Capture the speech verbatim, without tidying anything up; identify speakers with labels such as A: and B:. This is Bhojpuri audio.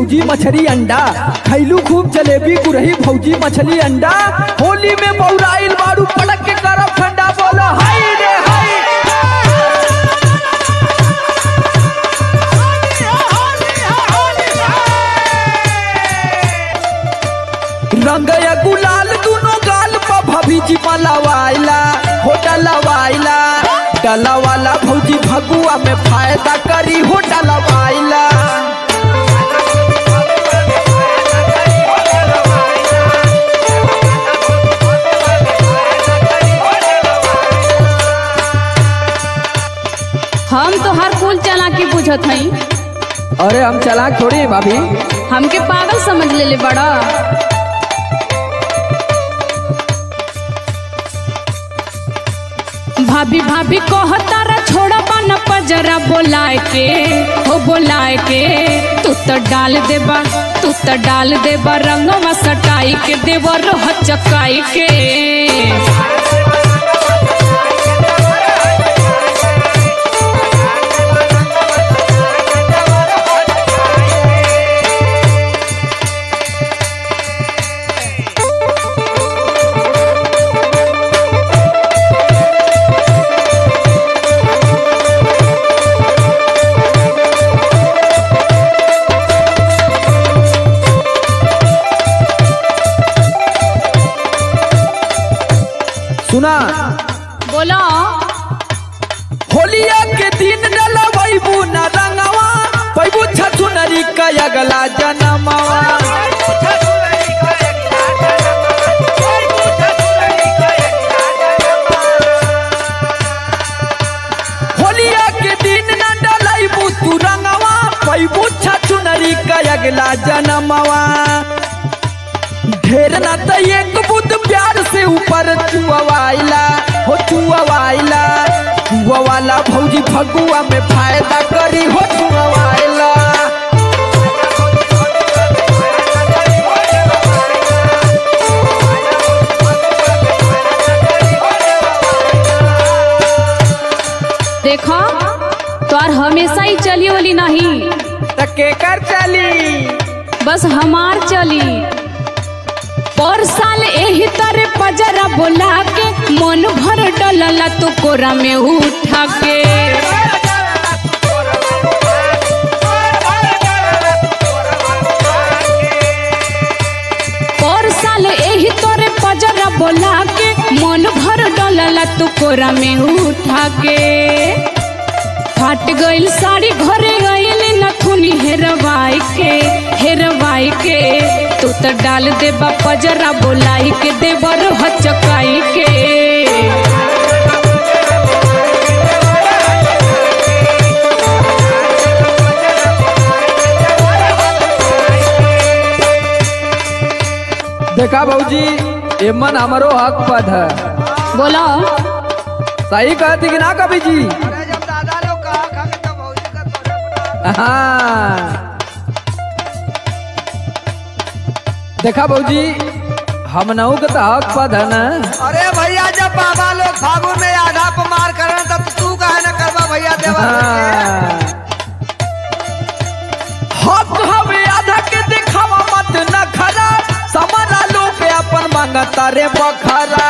A: भौजी मछली अंडा, खैलू खूब जलेबी गुरही भौजी मछली अंडा। होली में बौराइल बारू पड़क के करब ठंडा, बोलो हाय रे हाय। रंग या गुलाल दोनों गाल पर भभी जी मलवाइला, हो डलवाइला डला वाला भौजी भगुआ में फायदा करी, हो डलवाइला।
B: हम तो हर फूल चालाकी बुझत हई।
A: अरे हम चालाक थोड़ी है भाभी,
B: हमके पागल समझ ले ले बड़ा। भाभी भाभी कहतारा छोड़ा पाना पजरा बोलाए के, हो बोलाए के। तू तो डाल देबा तू तो डाल देबा रंगवा सटाई के, देवा रोह चकाई के।
A: सुना
B: बोलो
A: होलिया के दिन डलवाइबू न रंगवा, पैबू छछुनरी का अगला जनमवा। होलिया के दिन न डलाइबू तू रंगवा, पैबू छछुनरी का अगला जनमवा। ढेर ना तो एक बुद प्यार से ऊपर चुआवाइला, हो चुआवाइला। चुआ वाला भौजी फगुआ में फायदा करी, हो चुआवाइला।
B: देखो तोर हमेशा ही चली वाली नहीं,
A: त केकर चली?
B: बस हमार चली। पर साल एही तरह पजरा बोला के, मन भर डलला तू कोरा में उठा के। पर साल एही तरह पजरा बोला के, मन भर डलला तू कोरा में उठा के। फाट गइल साड़ी घरे गइल नथुनी हेरवाई के, हेरवाई के। तू तो डाल देबा पजरा बोलाई के, देवर हचकाई के।
A: देखा भौजी एमन हमारो हक पद है।
B: बोलो
A: सही कहती कि ना कभी जी? हाँ देखा भौजी हम नऊ के तो हक पद है ना।
C: अरे भैया जब बाबा लोग फागुन में आधा पर मार कर तब तू कहे न करवा भैया देवा।
A: हक हवे आधा के दिखावा मत न खरा, समरा लोग अपन मांगता रे बखरा।